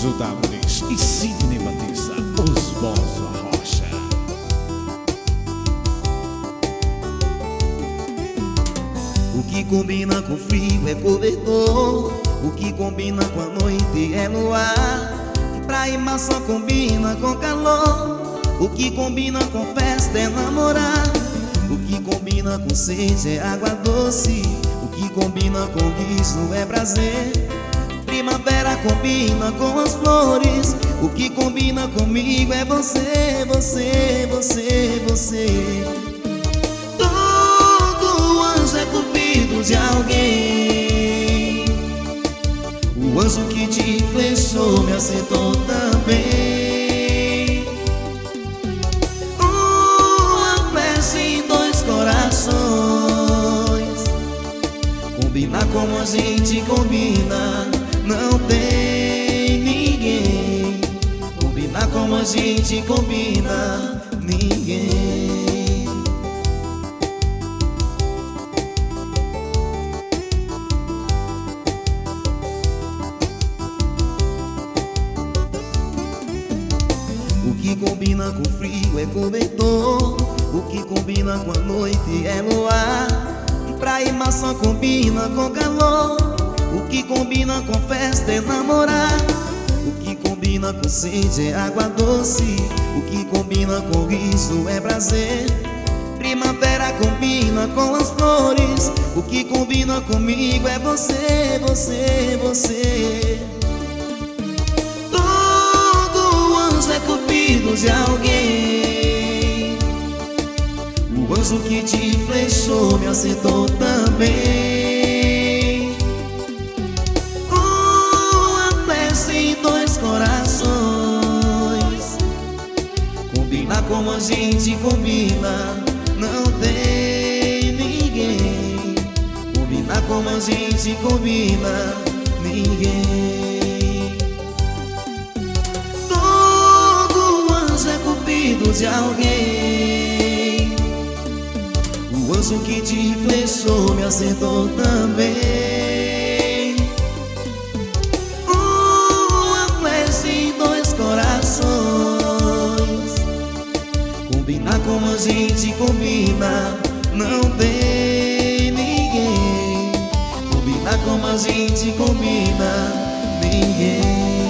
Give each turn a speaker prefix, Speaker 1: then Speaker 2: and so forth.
Speaker 1: J. Muniz e Sidney Batista, os bons da rocha.
Speaker 2: O que combina com frio é cobertor, o que combina com a noite é luar. Pra rimar só combina com calor, o que combina com festa é namorar. O que combina com sede é água doce, o que combina com riso é prazer. Primavera combina com as flores, o que combina comigo é você, você, você, você. Todo anjo é cupido de alguém, o anjo que te flechou me acertou também. Uma flecha em dois corações, combinar como a gente combina não tem ninguém. Combinar como a gente combina, ninguém. O que combina com frio é cobertor, o que combina com a noite é luar. Pra rimar só combina com calor, o que combina com festa é namorar. O que combina com sede é água doce, o que combina com riso é prazer. Primavera combina com as flores, o que combina comigo é você, você, você. Todo anjo é cupido de alguém, o anjo que te flechou me acertou também. Em dois corações, combinar como a gente combina não tem ninguém. Combinar como a gente combina, ninguém. Todo anjo é cupido de alguém, o anjo que te flechou me acertou também. Combinar como a gente combina não tem ninguém. Combinar como a gente combina, ninguém.